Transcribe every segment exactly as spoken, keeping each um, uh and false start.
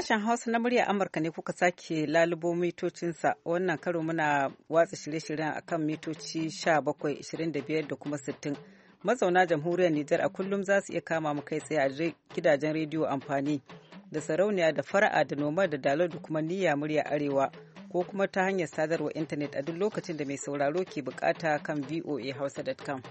Sashen Hausa na murya Amurka ne kuka sake lalubo mitocinsa. Wannan karo muna watsa shirye-shiryen akan mitoci sha bakwai, ashirin da biyar da kuma sittin. Mazauna jamhuriyar Nijar a kullum za su iya kama mu kai tsaye a gidajen rediyo amfani da sarauniya da fara'a da noma da dalar da kuma niyya murya arewa ko kuma ta hanyar sadarwar intanet a duk lokacin da mai sauraro ke bukata kan voa hausa dot com.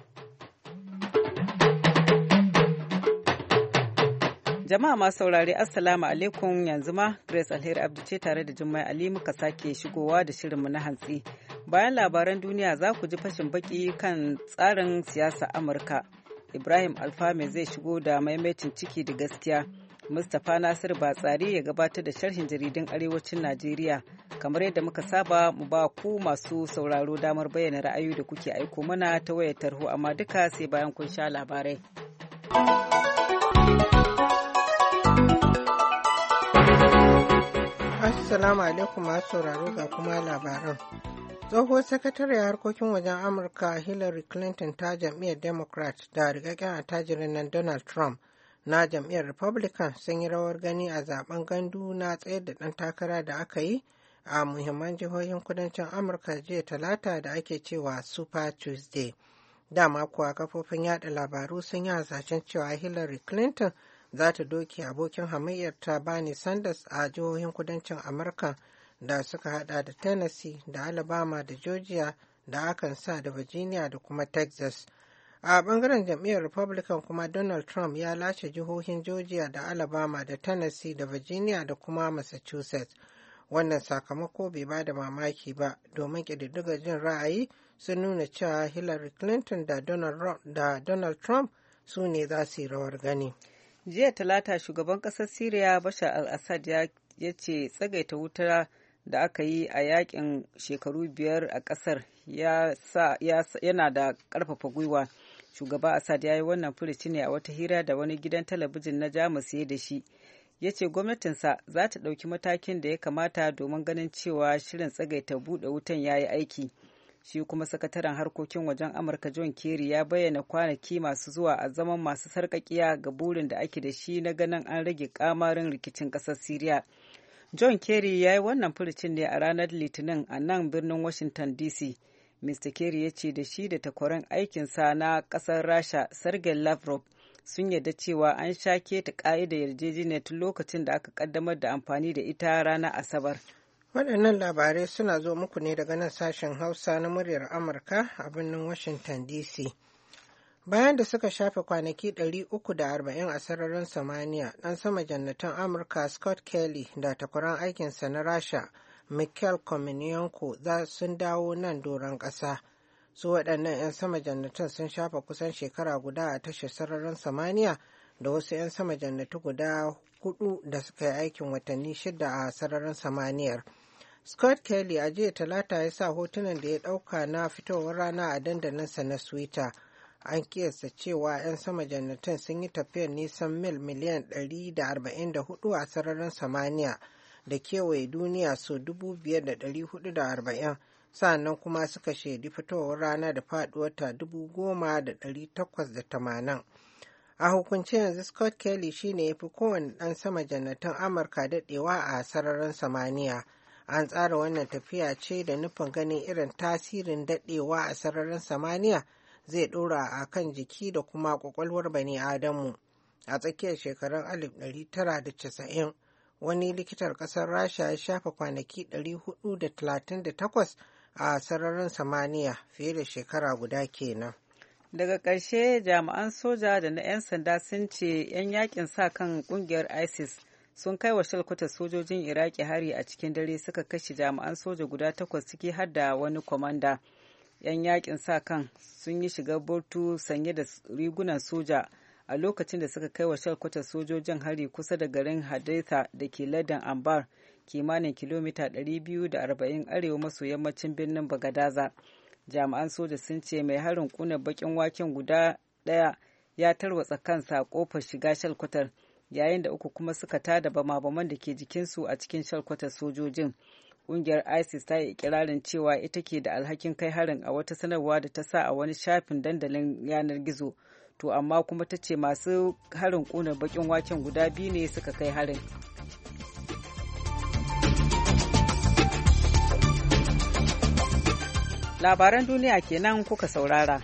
Jama'a masu saurare Assalamu alaikum, yanzu ma Grace Alheri Abdu ce tare da Jummai Ali muka sake shigowa da shirinmu na hantsi. Bayan labaran duniya za ku ji fashin baki kan tsarin siyasa Amurka. Ibrahim Alfame zai shigo da maimaitin ciki da gaskiya. Mustapha Nasir Batsari ya gabatar da sharhin jaridun Arewacin Najeriya. Kamar yadda muka saba mu ba ku masu sauraro damar bayyana ra'ayoyi da kuke aiko mana ta wayar tarho, amma duka sai bayan kun sha labarai. Assalamu alaikum masu sauraro ga kuma labaran. Tsohuwar sakatariyar harkokin wajen Amurka Hillary Clinton ta jam'iyyar Democrat da rikakken attajirin nan Donald Trump na jam'iyyar Republican sun yi rawar gani a zaben gandu na tsayar da ɗan takara da aka yi a muhimman jihohin kudancin Amurka jiya talata da ake cewa Super Tuesday. Dama kuwa kafofin yada labaru sun yi hasashen cewa Hillary Clinton za ta doke abokin hamayyarta Bernie Sanders a jihohin kudancin Amurka da suka hada da Tennessee da Alabama da Georgia da Arkansas da Virginia da kuma Texas. A bangaren jam'iyyar Republican kuma Donald Trump ya lashe jihohin Georgia da Alabama da Tennessee da Virginia da kuma Massachusetts. Wannan sakamako bai ba da mamaki ba domin ƙididdigar jin ra'ayi sun nuna cewa Hillary Clinton da Donald, da Donald Trump su ne za su yi rawar gani. Jiya talata shugaban ƙasar Siriya Bashar al-Assad ya ce tsagaita wuta da aka yi a yakin shekaru biyar a ƙasar yana da ƙarfafa gwiwa. Shugaba Assad ya yi wannan furuci ne a wata hira da wani gidan talabijin na Jamus ya da shi. Ya ce gwamnatinsa za ta ɗauki matakin da ya kamata domin ganin cewa shirin tsagaita buɗe wutan ya yi aiki. Shi kuma sakataren harkokin wajen Amurka John Kerry ya bayyana kwanaki masu zuwa a zaman masu sarƙaƙiya ga burin da ake da shi na ganin an rage ƙamarin rikicin ƙasar Siriya. John Kerry ya yi wannan furucin ne a ranar Litinin a nan birnin Washington D C. Mister Kerry ya ce da shi da takwaran aikinsa na ƙasar Rasha Sergei Lavrov sun yarda cewa an sha keta ƙa'idar yarjejeniyar tun lokacin da aka ƙaddamar da amfani da ita ranar Asabar. Waɗannan labarai suna zo muku ne daga nan sashen Hausa na muryar Amurka a birnin Washington D C. Bayan da suka shafe kwanaki ɗari uku da arba'in a sararin samaniya, ɗan sama jannatin Amurka Scott Kelly da takwaran aikinsa na Rasha Mikhail Kominyanko sun dawo nan doron ƙasa. Su waɗannan 'yan sama jannatin sun shafa kusan shekara guda a tashar sararin samaniya da wasu 'yan sama jannatu guda hudu da suka yi aikin watanni shida a sararin samaniyar. Scott Kelly a jiya talata ya sa hotunan da ya ɗauka na fitowar rana a dandalinsa na Twitter. An kiyasta cewa 'yan sama jannatin sun yi tafiyar nisan mil miliyan ɗari da arba'in da hudu a sararin samaniya da kewaye duniya sau dubu biyar da ɗari hudu da arba'in, sannan kuma suka shaidi fitowar rana da faɗuwarta dubu goma da ɗari takwas da tamanin. A hukunce yanzu Scott Kelly shine ya fi kowane ɗan sama jannatin Amurka daɗewa a sararin samaniya. An tsara wannan tafiya ce da nufin ganin irin tasirin daɗewa a sararin samaniya zai ɗora a kan jiki da kuma ƙwaƙwalwar bani Adamu. A tsakiyar shekarun alif ɗari tara da casa'in, wani likitar ƙasar Rasha ya shafa kwanaki ɗari hudu da talatin da takwas a sararin samaniya, fiye da shekara guda kenan. Daga ƙarshe jami'an soja da na 'yan sanda sun ce 'yan yakin sa kan ƙungiyar ISIS sun kai wa shalkwatar sojojin Iraki hari a cikin dare, suka kashe jami'an soja guda takwas ciki har da wani kwamanda. 'Yan yakin sa kan sun yi shigar burtu sanye da rigunan soja a lokacin da suka kai wa shalkwatar sojojin hari kusa da garin Haditha da ke lardin Anbar, kimanin kilomita ɗari biyu da arba'in arewa maso yammacin birnin Bagadaza. Jami'an soja sun ce mai harin kuna bakin waken guda ɗaya ya tarwatsa kansa a kofar shiga shalkwatar, yayin da uku kuma suka tada bama-baman da ke jikinsu a cikin shalkwatar sojojin. Ƙungiyar ISIS ta yi ikirarin cewa ita ke da alhakin kai harin a wata sanarwa da ta sa a wani shafin dandalin yanar gizo, to amma kuma ta ce masu harin ƙunar bakin waken guda biyu ne suka kai harin. Labaran duniya kenan kuka saurara.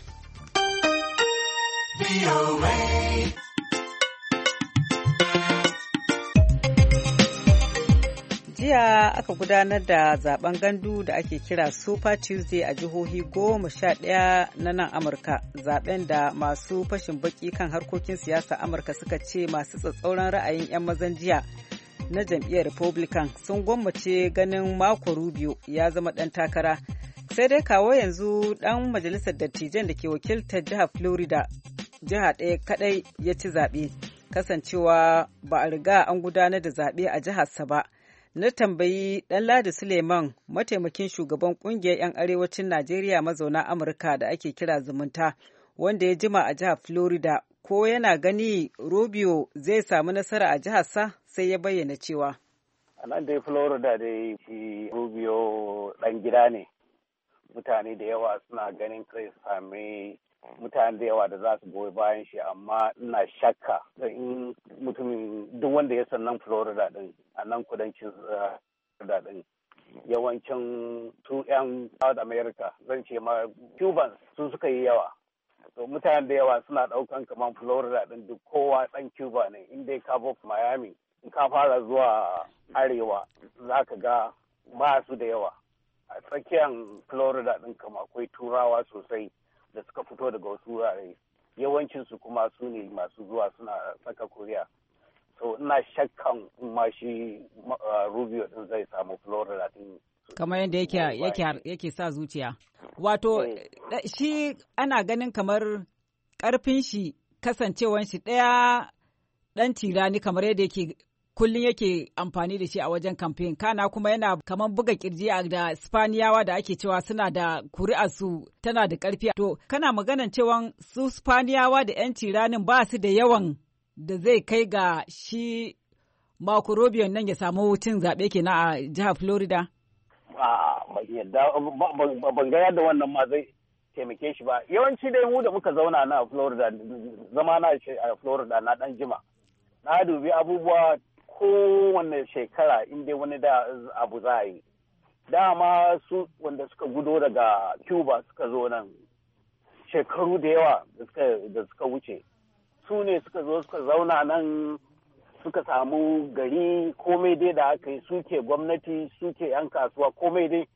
Jiya aka gudanar da zaben gandu da ake kira Super Tuesday a jihohi goma sha ɗaya na nan Amurka, zaben da masu fashin baki kan harkokin siyasa Amurka suka ce masu tsatsauran ra'ayin 'yan mazan jiya na jam'iyyar Republican sun gwammace ganin Marco Rubio ya zama ɗan takara. Sai dai kawo yanzu ɗan majalisar dattijan da ke wakiltar jihar Florida, jiha ɗaya kaɗai ya ci zaɓe, kasancewa ba a riga an gudanar da zaɓe a jiharsa ba. Na tambayi Ɗanladi Suleiman, mataimakin shugaban ƙungiyar 'yan arewacin Najeriya mazauna Amurka da ake kira zumunta, wanda ya jima a jihar Florida, ko yana gani Rubio zai samu nasara a jiharsa, sai ya bayyana cewa. A nan dai Florida dai shi Rubio ɗan gida ne. Mutane da yawa suna ganin kai sami mutane da yawa da za su goyi bayan shi, amma ina shakka da in mutumin duk wanda ya san nan Florida din a nan kudancin Florida din yawancin su 'yan South America zan ce ma Cubans su suka yi yawa. To mutane da yawa suna daukan kamar Florida din duk kowa dan Cuba ne, in dai ka Miami in ka fara zuwa arewa za ka ga ba su da yawa. A tsakiyar Florida din kama akwai turawa sosai da suka fito daga wasu wurare, yawancinsu kuma su ne masu zuwa suna saka kuriya. So ina shakkan ma shi Rubio din zai samu Florida din. Kamar yadda yake yake yake sa zuciya. Wato shi ana ganin kamar karfin shi kasancewan shi ɗaya ɗan tirani kamar yadda yake kullum yake amfani da shi a wajen kamfen, kana kuma yana kamar buga kirji da Spaniyawa da ake cewa suna da kuri'arsu tana da ƙarfi. To, kana maganan cewa su Spaniyawa da 'yan tiranin ba su da yawan da zai kai ga shi Marco Rubio nan ya samu cin zaɓe kenan a jihar Florida? Ban ga yadda wannan ma zai taimake shi ba. Yawanci dai mu da muka zauna na Florida, zama na a Florida na ɗan jima. Na dubi abubuwa kowane shekara inda wani da abu za a yi. Dama su wanda suka gudo daga Cuba suka zo nan shekaru da yawa da suka wuce. Su ne suka zo suka zauna nan suka samu gari, komai dai da aka yi, suke gwamnati, suke 'yan kasuwa, komai dai.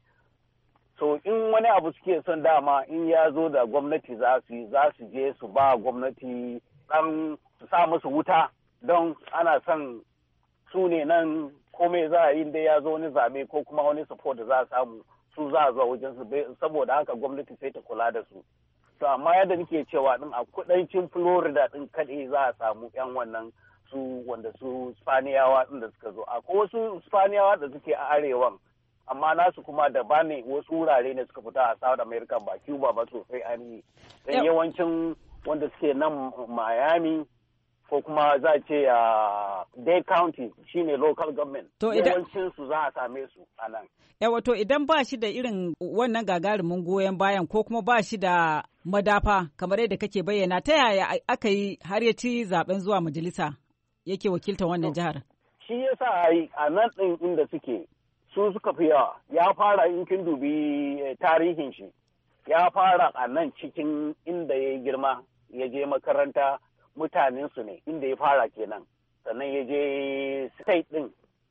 So in wani abu suke son dama in ya zo da gwamnati za su yi, za su je su ba gwamnati ɗan su sa musu wuta, don ana son su ne nan komai za a yi da ya zo wani zaɓe ko kuma wani support da za a samu, su za a zuwa wajen su, saboda haka gwamnati sai ta kula da su. To amma yadda nake cewa din a kudancin Florida din kaɗai za a samu 'yan wannan su wanda su Spaniyawa din da suka zo. Akwai wasu Spaniyawa da suke a arewan, amma nasu kuma daban ne, wasu wurare ne suka fita a South America, ba Cuba ba sosai an yi. Dan yawancin wanda suke nan Miami ko kuma za a ce a Dade County shine local government. Yawancin su za a same su a nan. Yawa, to idan ba shi da irin wannan gagarumin goyon bayan ko kuma ba shi da madafa kamar yadda kake bayyana, ta yaya aka yi har ya ci zaben zuwa majalisa yake wakiltar wannan jihar? Shi yasa a nan ɗin inda suke su suka fi yawa. Ya fara, in kin dubi tarihin shi, ya fara a nan cikin inda ya girma, ya je makaranta, mutanensu ne inda ya fara kenan, sannan ya je state ɗin.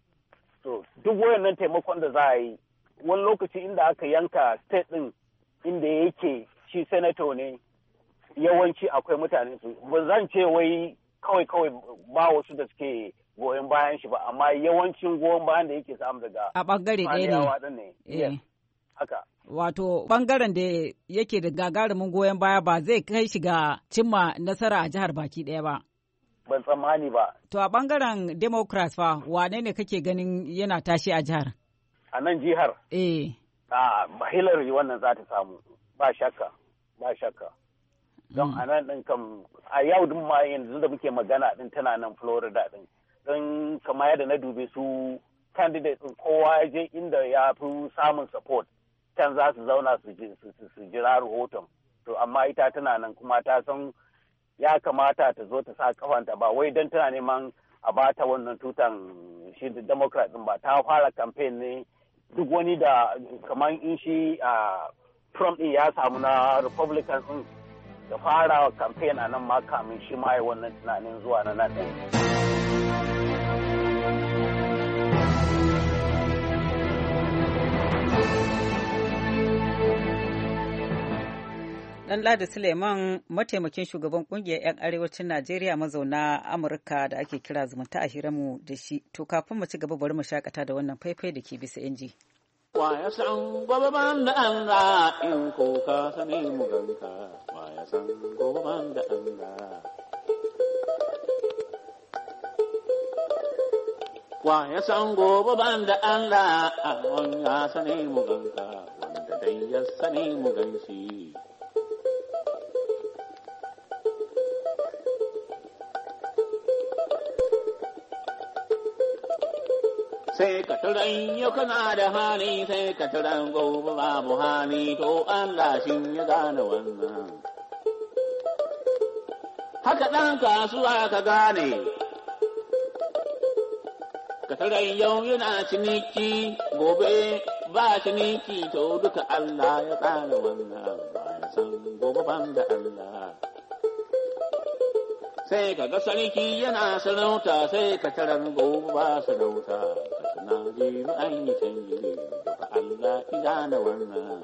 So duk wayannan taimakon da za a yi, wani lokaci inda aka yanka state ɗin inda yake shi senator ne, yawanci akwai mutane su. Ba zan ce wai kawai kawai ba wasu da suke goyon bayan shi ba, amma yawancin goyon bayan da yake samu daga a bangare ɗaya ne. Yes, haka. Wato bangaren da yake da gagarumin goyon baya ba zai kai shi ga cimma nasara a jihar baki ɗaya ba. Ban tsammani ba. To a bangaren Democrats fa wane ne kake ganin yana tashi a jihar? A nan jihar? Eh. A Hillary wannan za ta samu, ba shakka, ba shakka. Don a nan ɗin kam, a yau din ma yanzu da muke magana ɗin tana nan Florida ɗin. Don kama yadda na dubi su candidate ɗin kowa ya je inda ya fi samun support. Can za su zauna su jira rahoton. To amma ita tana nan kuma ta san ya kamata ta zo ta sa kafanta, ba wai don tana neman a ba ta wannan tutan shi da Democrat din ba. Ta fara campaign ne duk wani da kamar in shi a Trump ɗin ya samu na Republicans ɗin da fara campaign a nan ma kamin shi ma yi wannan tunanin zuwa na nan ɗin. Dan Ladi Suleiman mataimakin shugaban kungiyar 'yan arewacin Najeriya mazauna Amurka da ake kira zumunta a hiramu da shi. To kafin mu ci gaba bari mu shakata da wannan faifai da ke bisa inji. Wa ya san gobe ban da Allah in ko ka sani mu ganka. Wa ya san gobe ban da Allah. Wa ya san gobe ban da Allah a ya sani mu ganka. Wanda dai ya sani mu ganshi. Sai ka turan yau kana da hali sai ka turan gobe babu hali to Allah shi ya gane wannan. Haka ɗan kasuwa ka gane, ka turan yau yana ciniki gobe ba ciniki to duka Allah ya gane wannan ba ya san gobe ban da Allah. Sai ka ga sarki yana sarauta sai ka turan gobe ba sarauta. Na je mu an yi canji daga Allah idana wannan.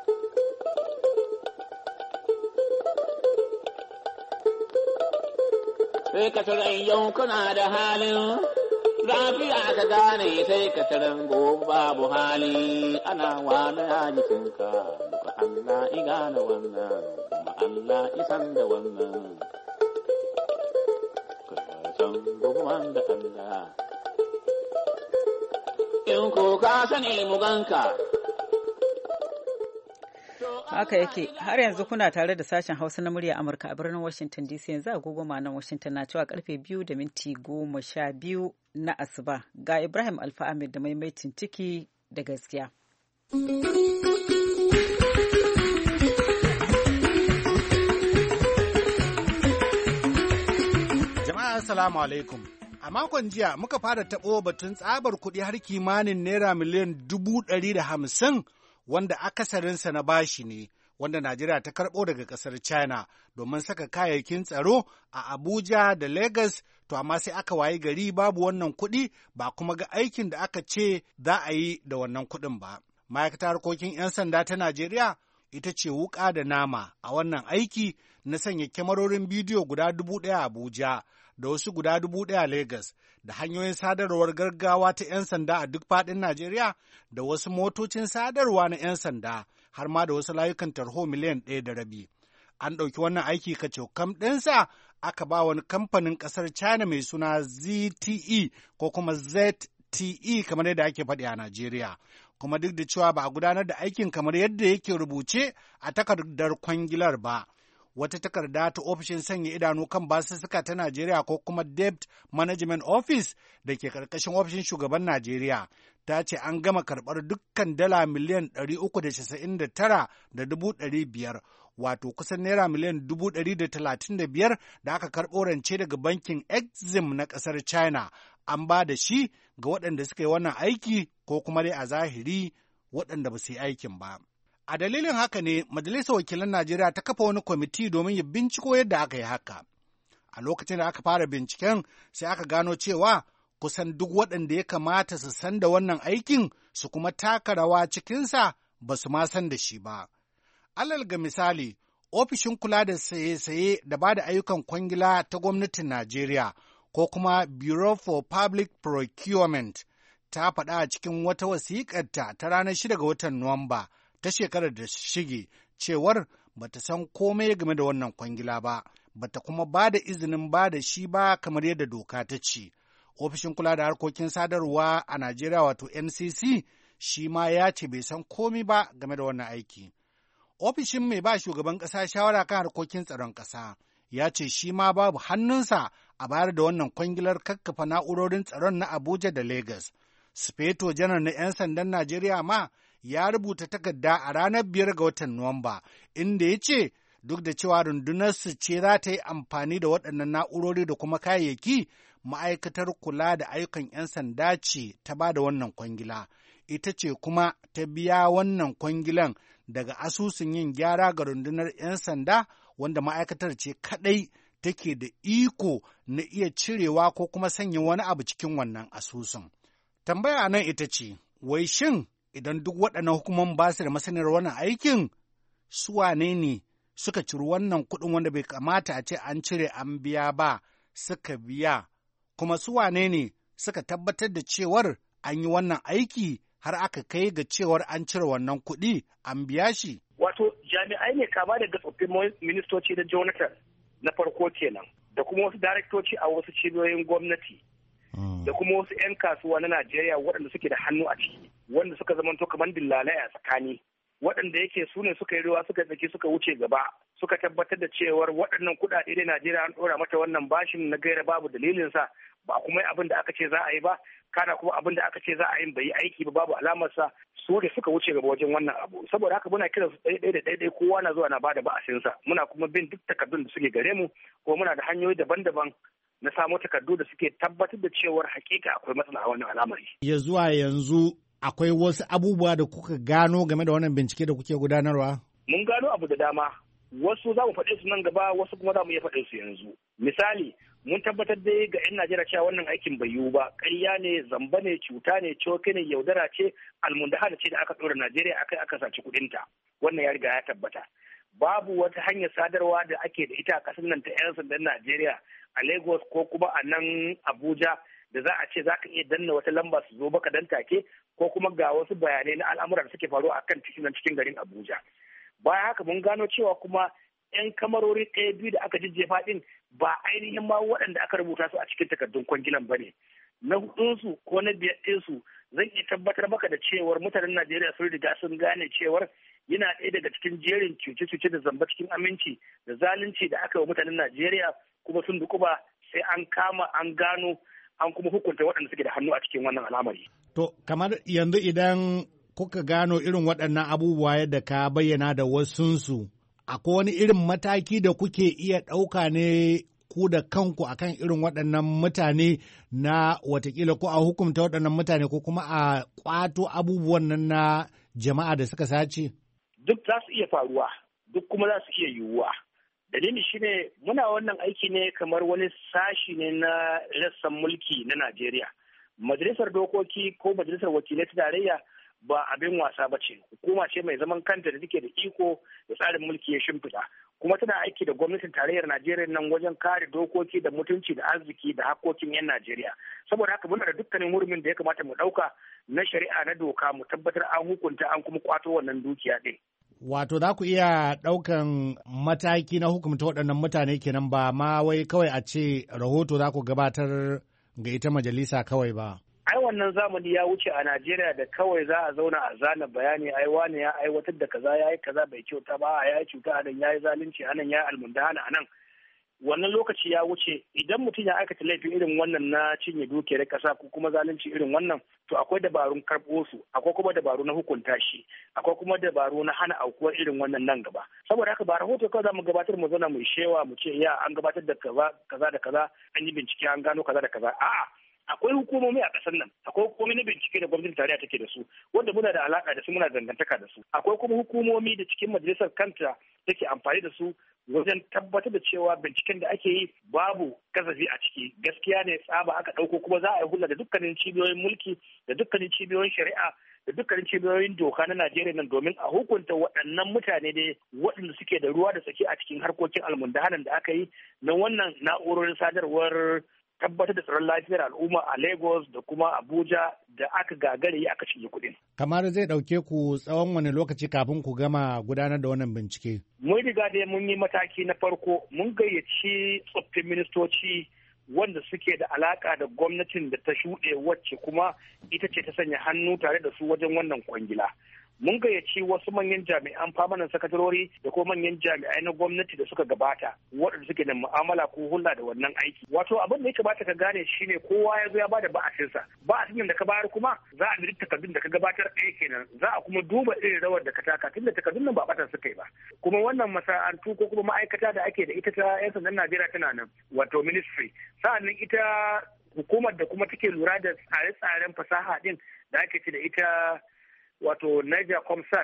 Sai ka taran yau kana da halin lafiya ka gane sai ka taran gobe babu hali ana wani a jikinka daga Allah idana wannan kuma Allah isan da wannan. Ka san gobe wanda Allah. In ko ka sani mu ganka. Haka yake har yanzu kuna tare da sashen Hausa na murya Amurka a birnin Washington D C yanzu agogo ma nan Washington na cewa karfe biyu da minti goma sha biyu na asuba ga Ibrahim Alfa Ahmed da maimaitin ciki da gaskiya. Jama'a assalamu alaikum. A makon jiya muka fara taɓo batun tsabar kuɗi har kimanin naira miliyan dubu ɗari da hamsin wanda akasarinsa na bashi ne, wanda Najeriya ta karɓo daga ƙasar China domin saka kayayyakin tsaro a Abuja da Lagos, to amma sai aka wayi gari babu wannan kuɗi ba kuma ga aikin da aka ce za a yi da wannan kuɗin ba. Ma'aikatar harkokin 'yan sanda ta Najeriya ita ce wuƙa da nama a wannan aiki na sanya kyamarorin bidiyo guda dubu ɗaya a Abuja. Da wasu guda dubu ɗaya Legas, da hanyoyin sadarwar gaggawa ta 'yan sanda a duk faɗin Najeriya, da wasu motocin sadarwa na 'yan sanda, har ma da wasu layukan tarho miliyan ɗaya da rabi. An ɗauki wannan aiki kacokam ɗinsa aka ba wani kamfanin ƙasar China mai suna Z T E ko kuma Z T E kamar yadda ake faɗi a Najeriya. Kuma duk da cewa ba a gudanar da aikin kamar yadda yake rubuce a takardar kwangilar ba. Wata takarda ta ofishin sanya idanu kan basussuka ta Najeriya ko kuma Debt Management Office da ke ƙarƙashin ofishin shugaban Najeriya ta ce an gama karɓar dukkan dala miliyan ɗari uku da casa'in da tara da dubu ɗari biyar, wato kusan naira miliyan dubu ɗari da talatin da biyar da aka karɓo rance daga bankin Exim na ƙasar China. An ba da shi ga waɗanda suka yi wannan aiki ko kuma dai a zahiri waɗanda ba su yi aikin ba. A dalilin haka ne Majalisar Wakilan Najeriya ta kafa wani kwamiti domin ya binciko yadda aka yi haka. A lokacin da aka fara binciken sai aka gano cewa kusan duk waɗanda ya kamata su san da wannan aikin su kuma taka rawa cikinsa ba su ma san da shi ba. Alal ga misali, ofishin kula da saye-saye da ba da ayyukan kwangila ta gwamnatin Najeriya ko kuma Bureau for Public Procurement ta faɗa a cikin wata wasiƙarta ta ranar shida ga watan Nuwamba ta shekarar da shige cewar bata san komai game da wannan kwangila ba, bata kuma ba da izinin ba da shi ba kamar yadda doka ta ce. Ofishin kula da harkokin sadarwa a Najeriya wato N C C shi ma ya ce bai san komai ba game da wannan aiki. Ofishin mai ba shugaban ƙasa shawara kan harkokin tsaron ƙasa ya ce shi ma babu hannunsa a bayar da wannan kwangilar kakkafa na'urorin tsaron na Abuja da Lagos. Sufeto janar na 'yan sandan Najeriya ma ya rubuta takarda a ranar biyar ga watan Nuwamba, inda ya ce duk da cewa rundunarsu ce za ta yi amfani da waɗannan na'urori da kuma kayayyaki, ma'aikatar kula da ayyukan 'yan sanda ce ta ba da wannan kwangila. Ita ce kuma ta biya wannan kwangilan daga asusun yin gyara ga rundunar 'yan sanda wanda ma'aikatar ce kaɗai take da iko na iya cirewa ko kuma sanya wani abu cikin wannan asusun. Tambaya nan ita ce, wai shin idan duk waɗannan hukumomin ba su da masaniyar wannan aikin, su wane ne suka ciri wannan kuɗin wanda bai kamata a ce an cire an biya ba suka biya, kuma su wane ne suka tabbatar da cewar an yi wannan aiki har aka kai ga cewar an cire wannan kuɗi an biya shi? Wato jami'ai ne kama daga tsoffin ministoci da Jonathan na farko kenan, da kuma wasu daraktoci a wasu cibiyoyin gwamnati, da kuma wasu 'yan kasuwa na Najeriya waɗanda suke da hannu a ciki, wanda suka zamanto kamar dillalai a tsakani, waɗanda yake su ne suka yi ruwa suka tsaki suka wuce gaba, suka tabbatar da cewar waɗannan kuɗaɗe da Najeriya an ɗora mata wannan bashin na gaira babu dalilinsa, ba kuma abin da aka ce za a yi ba, kana kuma abin da aka ce za a yi bai yi aiki ba babu alamarsa, su da suka wuce gaba wajen wannan abu. Saboda haka muna kiran su ɗaiɗai da ɗaiɗai kowa na zuwa na bada ba'asinsa, muna kuma bin duk takardun da suke gare mu, ko muna da hanyoyi daban-daban na samo takardu da suke tabbatar da cewar hakika akwai matsala a wannan al'amari. Ya zuwa yanzu akwai wasu abubuwa da kuka gano game da wannan bincike da kuke gudanarwa? Mun gano abu da dama, wasu za mu faɗe su nan gaba, wasu kuma za mu iya faɗe su yanzu. Misali, mun tabbatar da ga 'yan Najeriya cewa wannan aikin bai yiwu ba, ƙarya ne, zamba ne, cuta ne, coke ne, yaudara ce, almundaha ce da aka ɗora Najeriya akai aka saci kuɗinta. Wannan ya riga ya tabbata. Babu wata hanyar sadarwa da ake da ita a ƙasar nan ta 'yan sandan Najeriya a Lagos ko kuma a nan Abuja da za a ce za ka iya danna wata lamba su zo baka dan take, ko kuma ga wasu bayanai na al'amuran da suke faruwa akan cikin cikin garin Abuja. Bayan haka mun gano cewa kuma 'yan kamarori ɗaya biyu da aka jijjefa ɗin ba ainihin ma waɗanda aka rubuta su a cikin takardun kwangilan ba ne. Na hudunsu ko na biyar ɗinsu zan iya tabbatar maka da cewar mutanen Najeriya sun riga sun gane cewar yana ɗaya daga cikin jerin cuce-cuce da zamba cikin aminci da zalunci da aka yi wa mutanen Najeriya, kuma sun dukuba sai an kama an gano an kuma hukunta waɗanda suke da hannu a cikin wannan al'amari. To, kamar yanzu idan kuka gano irin waɗannan abubuwa yadda ka bayyana da wasunsu, akwai wani irin mataki da kuke iya ɗauka ne ku da kanku akan irin waɗannan mutane na watakila ko a hukumta waɗannan mutane ko kuma a ƙwato abubuwan nan na jama'a da suka sace? Duk za su iya faruwa, duk kuma za su iya yiwuwa. Dalili shine muna wannan aiki ne kamar wani sashi ne na rassan mulki na Najeriya. Majalisar dokoki ko majalisar wakilai ta tarayya ba abin wasa ba ce. Hukuma ce mai zaman kanta da take da iko da tsarin mulki ya shimfiɗa. Kuma tana aiki da gwamnatin tarayyar Najeriya nan wajen kare dokoki da mutunci da arziki da hakkokin 'yan Najeriya. Saboda haka muna da dukkanin hurumin da ya kamata mu ɗauka na shari'a na doka mu tabbatar an hukunta an kuma kwato wannan dukiya ɗin. Wato za ku iya ɗaukan mataki na hukumta waɗannan mutane kenan ba ma wai kawai a ce rahoto za ku gabatar ga ita majalisa kawai ba. Ai wannan zamani ya wuce a Najeriya da kawai za a zauna a zana bayani ai wani ya aiwatar da kaza ya yi kaza bai kyauta ba, ya yi cuta anan, ya yi zalunci anan, ya yi almundahana anan. Wannan lokaci ya wuce. Idan mutum ya aikata laifin irin wannan na cinye dukiyar kasa ko kuma zalunci irin wannan, to akwai dabarun karɓo su, akwai kuma dabaru na hukunta shi, akwai kuma dabaru na hana aukuwar irin wannan nan gaba. Saboda haka ba rahoto kawai za mu gabatar mu zauna mu shewa mu ce ya an gabatar da kaza da kaza, an yi bincike an gano kaza da kaza. A'a, akwai hukumomi a ƙasar nan, akwai hukumomi na bincike da gwamnatin tarayya take da su, wanda muna da alaka da su, muna dangantaka da su. Akwai kuma hukumomi da cikin majalisar kanta take amfani da su wajen tabbatar da cewa binciken da ake yi babu kasafi a ciki, gaskiya ne tsaba aka ɗauko, kuma za a yi hulɗa da dukkanin cibiyoyin mulki da dukkanin cibiyoyin shari'a da dukkanin cibiyoyin doka na Najeriya nan domin a hukunta waɗannan mutane ne waɗanda suke da ruwa da tsaki a cikin harkokin almundahanan da aka yi na wannan na'urorin sadarwar tabbatar da tsaron lafiyar al'umma a Lagos da kuma Abuja da aka gagare yi aka cinye kuɗin. Kamar zai ɗauke ku tsawon wani lokaci kafin ku gama gudanar da wannan bincike? Mun riga dai mun yi mataki na farko, mun gayyaci tsoffin ministoci wanda suke da alaka da gwamnatin da ta shuɗe wacce kuma ita ce ta sanya hannu tare da su wajen wannan kwangila. Mun gayyaci wasu manyan jami'an famanan sakatarori da kuma manyan jami'ai na gwamnati da suka gabata waɗanda suke da mu'amala ko hulɗa da wannan aiki. Wato abin da ya kamata ka gane shine kowa ya zo ya bada ba'asinsa. Ba'asin da ka bayar kuma za a bi takardun da ka gabatar ɗaya kenan. Za a kuma duba irin rawar da ka taka tunda takardun nan ba ɓatan suka yi ba. Kuma wannan masana'antu ko kuma ma'aikata da ake da ita ta 'yan sandan Najeriya tana nan, wato ministry. Sa'annan ita hukumar da kuma take lura da tsare-tsaren fasaha din da ake ce da ita wato Niger Comsat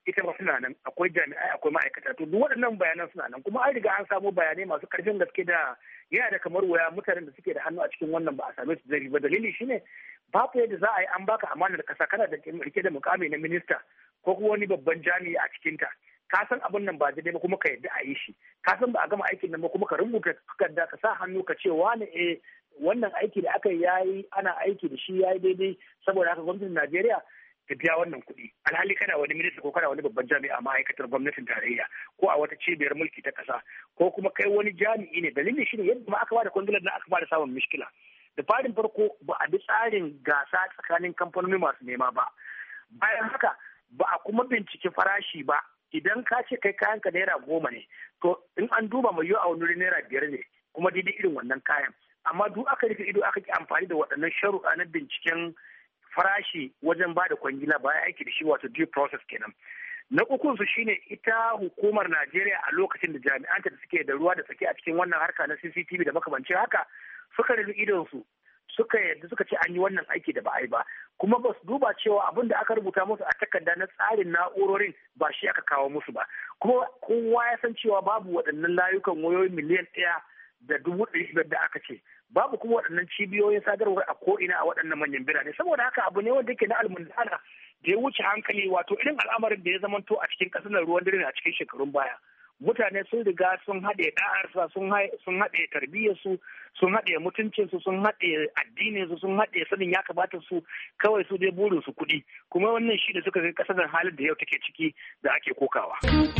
ita ma suna nan, akwai jami'ai, akwai ma'aikata. To duk waɗannan bayanan suna nan, kuma an riga an samu bayanai masu ƙarfin gaske da yana da kamar waya mutanen da suke da hannu a cikin wannan ba a same su zari ba. Dalili shine babu yadda za a yi an baka amanar kasa kana da rike da mukami na minista ko kuma wani babban jami'i a cikinta. Ka san abin nan ba daidai ba kuma ka yadda a yi shi. Ka san ba a gama aikin nan ba kuma ka rubuta takarda ka sa hannu ka ce wani eh wannan aiki da aka yi yayi ana aiki da shi yayi daidai saboda haka gwamnatin Najeriya ta biya wannan kuɗi. Alhali kana wani minista ko kana wani babban jami'a ma'aikatar gwamnatin tarayya ko a wata cibiyar mulki ta ƙasa ko kuma kai wani jami'i ne. Dalilin shi ne yadda ma aka bada kwangilar na aka bada samun mishkila. Da farin farko ba a bi tsarin gasa tsakanin kamfanoni masu nema ba. Bayan haka ba a kuma bincike farashi ba. Idan ka ce kai kayanka naira goma ne to in an duba mai yiwu a wani naira biyar ne kuma daidai irin wannan kayan. Amma duk aka rufe ido aka ki amfani da waɗannan sharuɗa na binciken farashi wajen ba da kwangila bayan aiki da shi wato due process kenan. Na ukun su shine ita hukumar Najeriya a lokacin da jami'anta da suke da ruwa da tsaki a cikin wannan harka na C C T V da makamancin haka suka rufe idon su suka yadda suka ce an yi wannan aiki da ba a yi ba, kuma ba su duba cewa abin da aka rubuta musu a takarda na tsarin na'urorin ba shi aka kawo musu ba. Kuma kowa ya san cewa babu waɗannan layukan wayoyi miliyan ɗaya da dubu ɗari biyar da aka ce, babu kuma waɗannan cibiyoyin sadarwar a ko'ina a waɗannan manyan birane. Saboda haka abu ne wanda yake na almundana da ya wuce hankali, wato irin al'amarin da ya zamanto a cikin ƙasar ruwan dare a cikin shekarun baya. Mutane sun riga sun haɗe ɗa'arsa, sun haɗe tarbiyyarsu, sun haɗe mutuncinsu, sun haɗe addininsu, sun haɗe sanin ya kamata su kawai su dai burin su kuɗi. Kuma wannan shi da suka kai ƙasar da halin da yau take ciki da ake kokawa.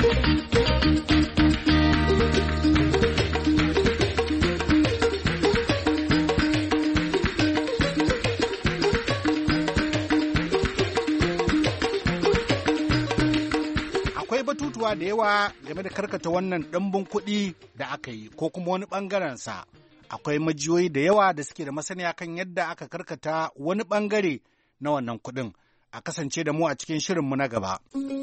batutuwa da yawa game da karkata wannan ɗimbin kuɗi da aka yi ko kuma wani ɓangarensa. Akwai majiyoyi da yawa da suke da masaniya kan yadda aka karkata wani ɓangare na wannan kuɗin. A kasance da mu a cikin shirinmu na gaba.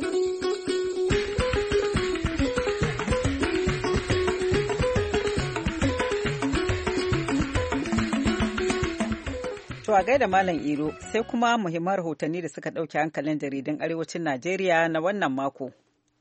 To a gaida Malam Iro sai kuma muhimman rahotanni da suka ɗauke hankalin jaridun Arewacin Najeriya na wannan mako.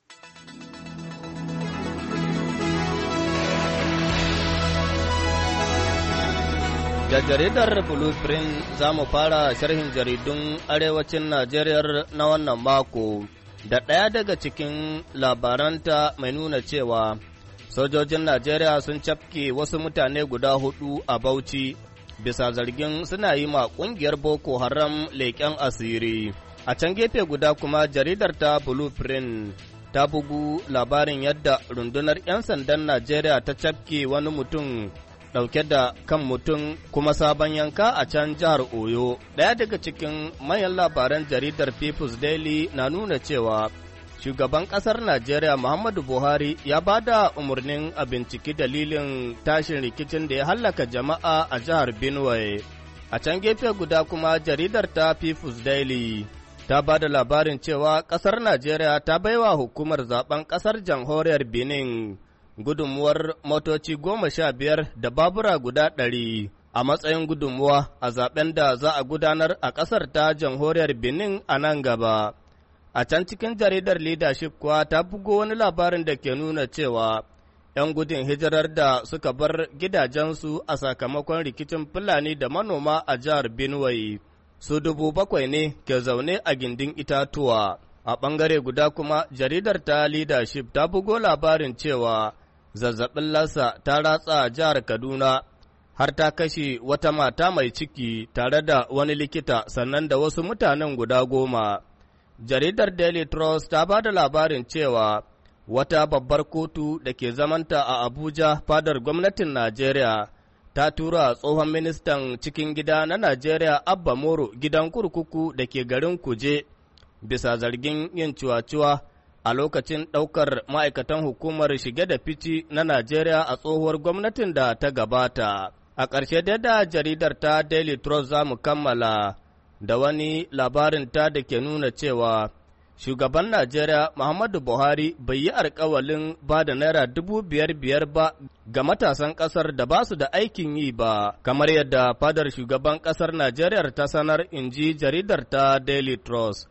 Da jaridar Blueprint za mu fara sharhin jaridun Arewacin Najeriya na wannan mako, da ɗaya daga cikin labaranta mai nuna cewa sojojin Najeriya sun cafke wasu mutane guda hudu a Bauchi bisa zargin suna yi ma ƙungiyar Boko Haram leƙen asiri. A can gefe guda kuma jaridar ta Blueprint ta bugu labarin yadda rundunar 'yan sandan Najeriya ta cafke wani mutum ɗauke da kan mutum kuma sabon yanka a can jihar Oyo. Ɗaya daga cikin manyan labaran jaridar People's Daily na nuna cewa shugaban ƙasar Najeriya Muhammadu Buhari ya ba da umarnin a binciki dalilin tashin rikicin da ya hallaka jama'a a jihar Benue. A can gefe guda kuma jaridar ta People's Daily ta ba da labarin cewa ƙasar Najeriya ta baiwa hukumar zaben ƙasar jamhuriyar Benin gudunmuwar motoci goma sha biyar da babura guda ɗari a matsayin gudunmuwa a zaben da za a gudanar a ƙasar ta jamhuriyar Benin a nan gaba. A can cikin jaridar Leadership kuwa ta bugo wani labarin da ke nuna cewa ‘yan gudun hijirar da suka bar gidajensu a sakamakon rikicin Fulani da manoma a jihar Benue su dubu bakwai ne ke zaune a gindin itatuwa. A ɓangare guda kuma jaridar ta Leadership ta bugo labarin cewa zazzabin lassa ta ratsa jihar Kaduna har ta kashe wata mata mai ciki tare da wani likita sannan da wasu mutanen guda goma. Jaridar Daily Trust ta ba da labarin cewa wata babbar kotu da ke zamanta a Abuja fadar gwamnatin Najeriya ta tura tsohon ministan cikin gida na Najeriya Abba Moro gidan kurkuku da ke garin Kuje bisa zargin yin ciwa-ciwa a lokacin ɗaukar ma'aikatan hukumar shige da fici na Najeriya a tsohuwar gwamnatin da ta gabata. A ƙarshe dai da jaridar ta Daily Trust za mu kammala da wani labarin ta da ke nuna cewa shugaban Najeriya Muhammadu Buhari bai yi alkawalin ba da naira dubu biyar biyar ba ga matasan ƙasar da ba su da aikin yi ba, kamar yadda fadar shugaban ƙasar Najeriya ta sanar, in ji jaridar ta Daily Trust.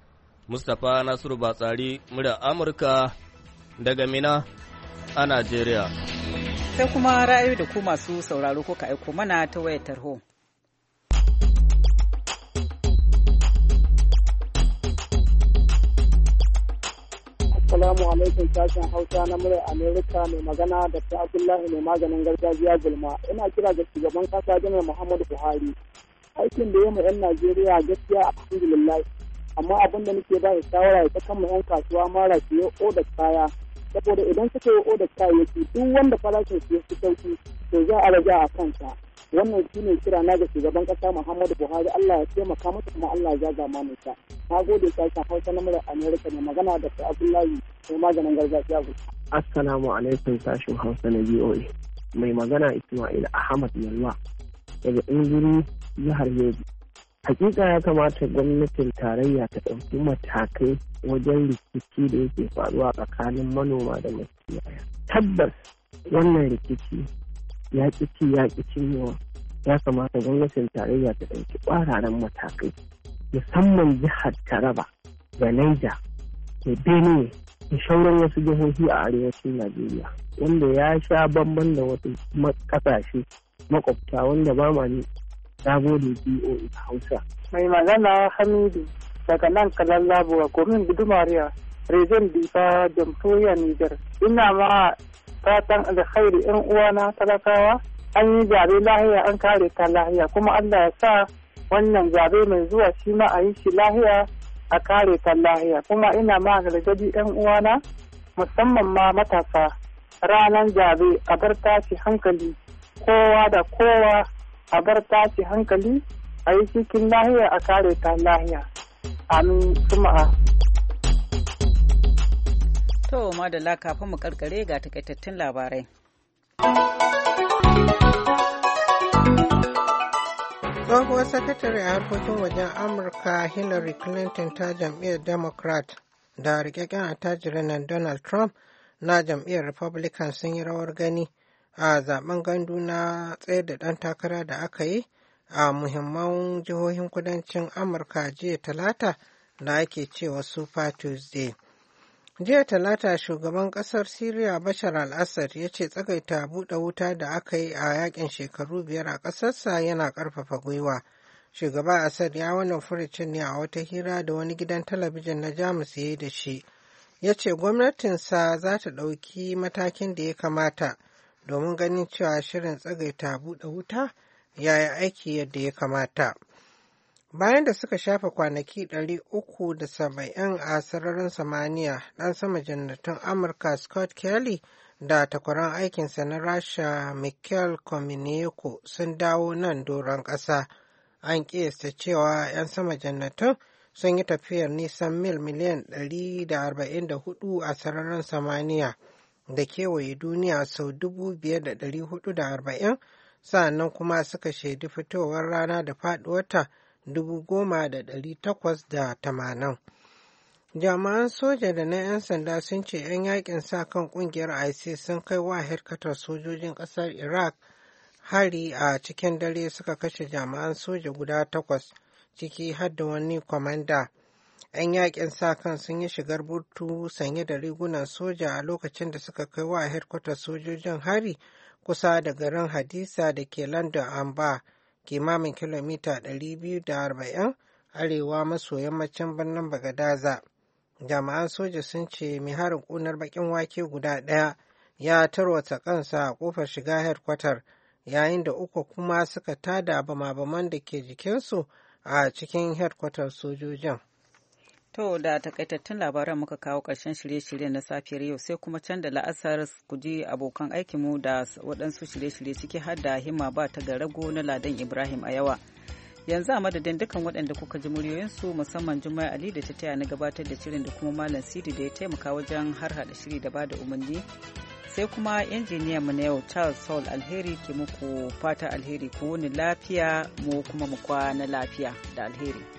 Mustapha Nasiru Batsari, murya Amurka daga Mina a Najeriya. Sai kuma ra'ayoyi da ku masu sauraro ko ka aiko mana ta wayar tarho. Assalamu alaikum sashen Hausa na muryar Amerika mai magana da ta Abdullahi mai maganin gargajiya Gulma. Ina kira ga shugaban kasa Janar Muhammadu Buhari. Aikin da ya mu 'yan Najeriya gaskiya alhamdulillah. Amma abin da nake ba shawara ya kan mu 'yan kasuwa mara su yi oda kaya. Saboda idan suka yi oda kayayyaki duk wanda farashin su ya fi sauki to za a raja a kansa. Wannan shi ne kira na ga shugaban kasa Muhammadu Buhari. Allah ya taimaka masa kuma Allah ya jaga mana ta. Na gode sashen Hausa na murar Amerika mai magana da ta Abdullahi mai maganin gargajiya. Assalamu alaikum sashen Hausa na V O A. Mai magana Ismail Ahmad Yalwa daga Ingiri, jihar Yobe. Hakika ya kamata gwamnatin tarayya ta ɗauki matakai wajen rikici da yake faruwa tsakanin manoma da makiyaya. Tabbas wannan rikici ya ƙi ci ya ƙi cinyewa. Ya kamata gwamnatin tarayya ta ɗauki ƙwararren matakai, musamman jihar Taraba da Niger da Benue da sauran wasu jihohi a arewacin Najeriya, wanda ya sha bamban da wasu ƙasashe makwabta wanda ba ma ni. Na gode B O A Hausa. Mai magana Hamidu daga nan kalan labuwa komin gudumariya Rezon Difa Jamhuriyar Nijar. Ina ma fatan alkhairi yan uwana talakawa, an yi zabe lahiya an kare ta lahiya, kuma Allah ya sa wannan zabe mai zuwa shi ma a yi shi lahiya a kare ta lahiya. Kuma ina ma gargadi yan uwana musamman ma matasa, ranar zabe a bar tashi hankali, kowa da kowa a bar tashi hankali, a yi cikin lahiya a kare ta lahiya. Amin suma'a. To, madalla kafin mu karkare ga takaitattun labarai. Tsohuwar sakatare a harkokin wajen Amurka Hillary Clinton ta jam'iyyar Democrat da rikakken attajirin nan Donald Trump na jam'iyyar Republican sun yi rawar gani a zaben gandu na tsayar da ɗan takara da aka yi a muhimman jihohin kudancin Amurka jiya talata da ake cewa Super Tuesday. Jiya talata shugaban kasar Syria Bashar al-Assad ya ce tsagaita buɗe wuta da aka yi a yakin shekaru biyar a ƙasarsa yana ƙarfafa gwiwa. Shugaba Assad ya wannan furucin ne a wata hira da wani gidan talabijin na Jamus ya yi da shi. Ya ce gwamnatinsa za ta ɗauki matakin da ya kamata domin ganin cewa shirin tsagaita buɗe wuta ya yi aiki yadda ya kamata. Bayan da suka shafa kwanaki ɗari uku da saba'in a sararin samaniya, ɗan sama jannatin Amurka Scott Kelly da takwaran aikinsa na Rasha Mikhail Komineko sun dawo nan doron ƙasa. An ƙiyasta cewa 'yan sama jannatin sun yi tafiyar nisan mil miliyan ɗari da arba'in da hudu a sararin samaniya da kewaye duniya sau dubu biyar da ɗari hudu da arba'in, sa'annan kuma suka shaidi fitowar rana da faɗuwarta dubu goma da ɗari takwas da tamanin. Jami'an soja da na 'yan sanda sun ce 'yan yakin sa kan kungiyar ISIS sun kai wa hedkatar sojojin ƙasar Iraq hari a cikin dare suka kashe jami'an soja guda takwas, ciki har da wani kwamanda. 'Yan yakin sa kan sun yi shigar burtu sanye da rigunan soja a lokacin da suka kai wa hedkwatar sojojin hari kusa da garin Hadisa da ke London Amba, kimamin kilomita ɗari biyu da arba'in arewa maso yammacin birnin Bagadaza. Jami'an soja sun ce mai harin ƙunar baƙin wake guda ɗaya ya tarwata kansa a ƙofar shiga hedkwatar, yayin da uku kuma suka tada bama-baman da ke jikinsu a cikin hedkwatar sojojin. To da takaitattun labaran muka kawo ƙarshen shirye-shirye na safiyar yau, sai kuma can da la'asar ku ji abokan aikinmu da waɗansu shirye-shirye ciki har da himma ba ta ga rago na Ladan Ibrahim a yawa. Yanzu a madadin dukkan waɗanda kuka ji muryoyinsu, musamman Jummai Ali da ta taya na gabatar da shirin da kuma Malam Sidi da ya taimaka wajen har hada shiri da bada umarni, sai kuma injiniyan mu na yau Charles Saul Alheri ke muku fata alheri, ku wuni lafiya mu kuma mu kwana lafiya da alheri.